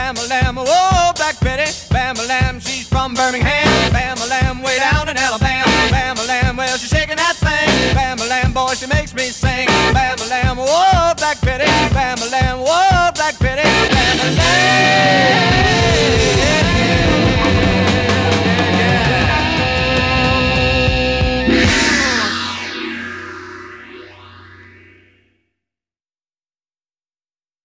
Bam-a-lam, oh, Black Betty. Bam-a-lam, she's from Birmingham. Bam-a-lam, way down in Alabama. Bam-a-lam, well, she's shaking that thing. Bam-a-lam, boy, she makes me sing. Bam-a-lam, oh, Black Betty. Bam-a-lam, oh, Black Betty. Bam-a-lam.